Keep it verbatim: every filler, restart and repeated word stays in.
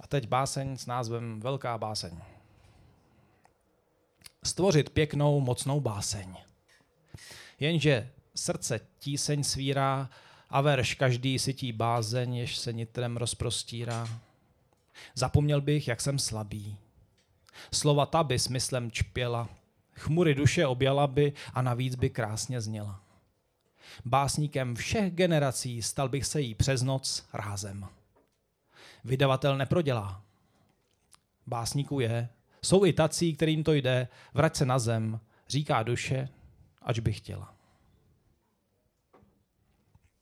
A teď báseň s názvem Velká báseň. Stvořit pěknou, mocnou báseň. Jenže srdce tíseň svírá a verš každý sytí bázeň, jež se nitrem rozprostírá. Zapomněl bych, jak jsem slabý. Slova ta by smyslem čpěla, chmury duše objala by a navíc by krásně zněla. Básníkem všech generací stal bych se jí přes noc rázem. Vydavatel neprodělá. Básníků je, jsou i tací, kterým to jde, vrať se na zem, říká duše, ač by chtěla.